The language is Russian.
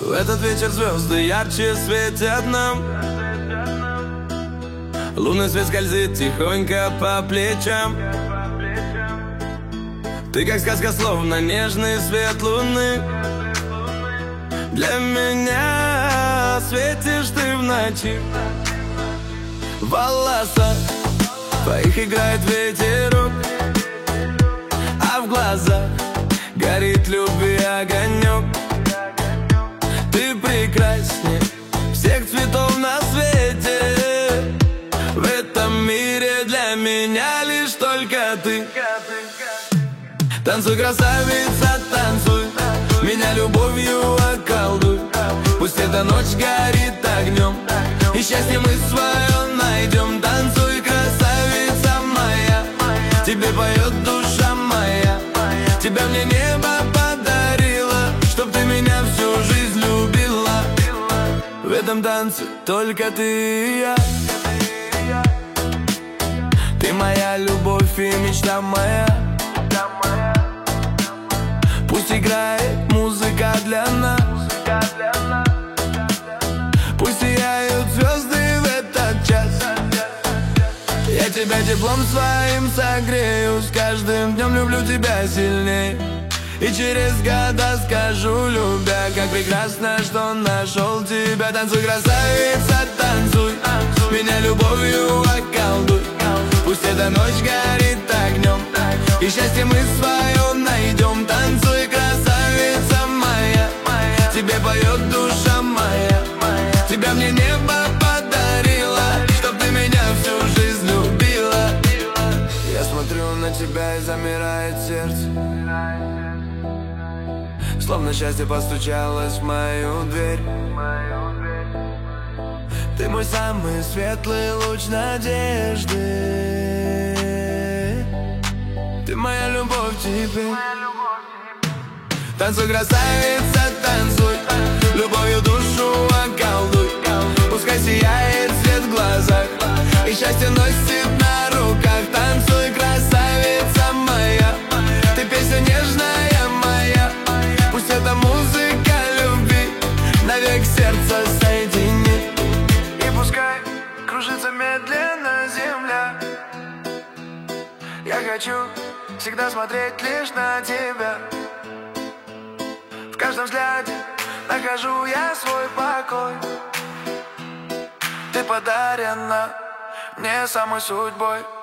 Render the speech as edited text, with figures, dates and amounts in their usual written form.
В этот вечер звезды ярче светят нам. Лунный свет скользит тихонько по плечам. Ты как сказка, словно нежный свет луны. Для меня светишь ты в ночи. В волосах твоих играет ветерок, а в глазах горит любви огонек. Ты прекрасней всех цветов на свете. В этом мире для меня лишь только ты. Танцуй, красавица, танцуй, меня любовью околдуй. Пусть эта ночь горит огнем, и счастье мы свое найдем. Танцуй, красавица моя, тебе поет душа моя. Тебя мне небо подарило, чтоб ты меня всю жизнь любила. В этом танце только ты и я. Ты моя любовь и мечта моя. Пусть играет музыка для нас, пусть сияют звезды в этот час. Я тебя теплом своим согрею, с каждым днем люблю тебя сильней. И через года скажу, любя, как прекрасно, что нашел тебя. Танцуй, красавица, танцуй, меня любовью околдуй. Пусть эта ночь горит огнем, и счастье мы свое найдем. Танцуй, красавица моя, тебе поет душа моя. Тебя мне небо подарило, чтоб ты меня всю жизнь любила. Я смотрю на тебя и замирает сердце, словно счастье постучалось в мою дверь. Ты мой самый светлый луч надежды. Ты моя любовь теперь. Танцуй, красавица, танцуй, любовью душу околдуй. Пускай сияет свет в глазах, и счастье носит на руках. Танцуй, красавица моя, ты песня нежная моя. Пусть эта музыка любви навек сердце соединит. И пускай кружится медленно земля, я хочу всегда смотреть лишь на тебя. В каждом взгляде нахожу я свой покой. Ты подарена мне самой судьбой.